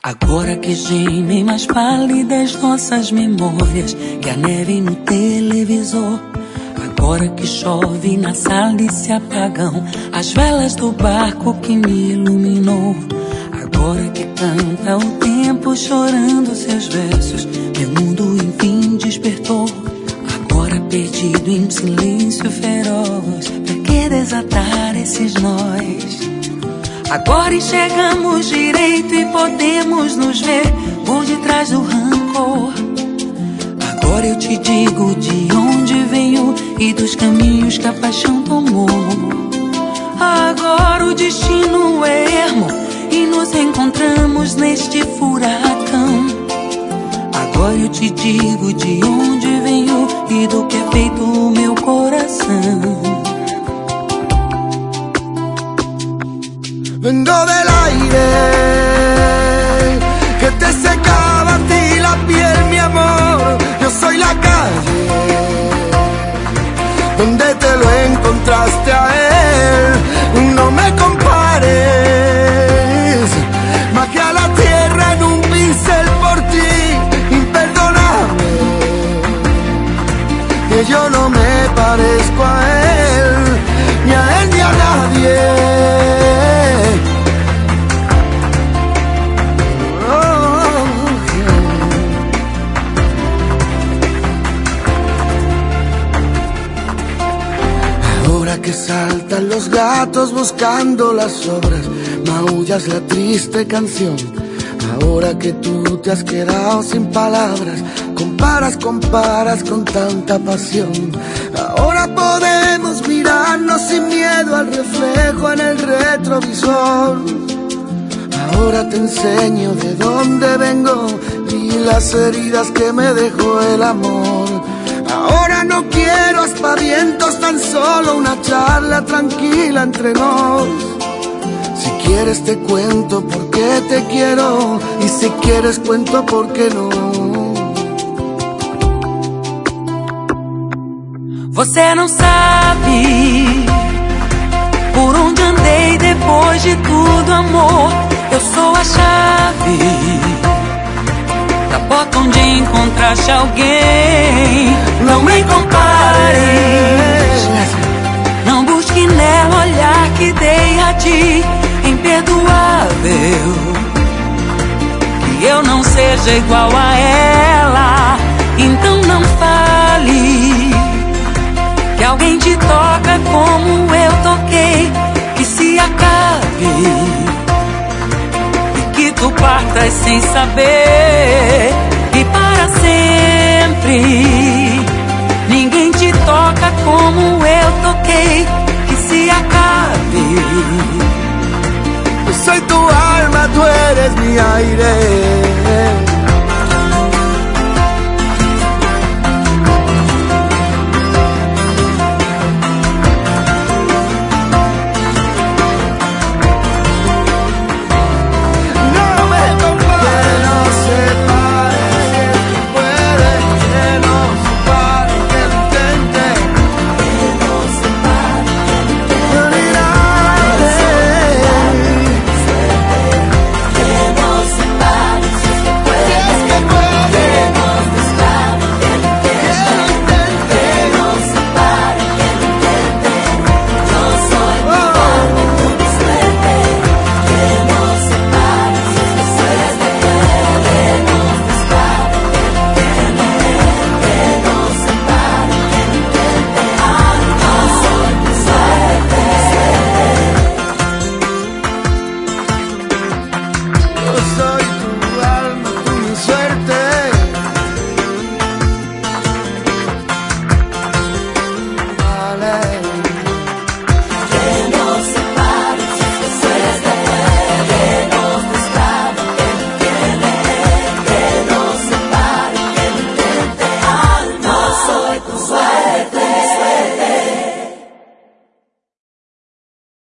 Agora que gemem mais pálidas nossas memórias que a neve no televisor. Agora que chove na sala e se apagam as velas do barco que me iluminou. Agora que canta o tempo chorando seus versos, meu mundo enfim despertou. Agora perdido em silêncio feroz, pra que desatar esses nós? Agora enxergamos direito e podemos nos ver por detrás do rancor. Agora eu te digo de onde venho e dos caminhos que a paixão tomou. Agora o destino é ermo e nos encontramos neste furacão. Agora eu te digo de onde venho e do que é feito o meu coração. Vengo del aire que te secaba a ti la piel, mi amor. Yo soy la calle donde te lo encontraste a él. No me compares, bajé a la tierra en un pincel por ti, imperdonable. Que yo no me parezco a él, ni a él ni a nadie. Que saltan los gatos buscando las sobras, maullas la triste canción. Ahora que tú te has quedado sin palabras, comparas con tanta pasión. Ahora podemos mirarnos sin miedo al reflejo en el retrovisor. Ahora te enseño de dónde vengo y las heridas que me dejó el amor. Ahora no quiero aspavientos, tan solo una charla tranquila entre nos. Si quieres te cuento por qué te quiero, y si quieres cuento por qué no. Você não sabe por onde andei depois de tudo, amor. Eu sou a chave da porta onde encontraste alguém. Não me compares, não busque nela olhar que dei a ti. Imperdoável que eu não seja igual a ela. Então não fale que alguém te toca como eu toquei. Que se acabe e que tu partas sem saber. E para sempre ninguém te toca como eu toquei. Que se acabe. Soy tu alma, tú eres mi aire.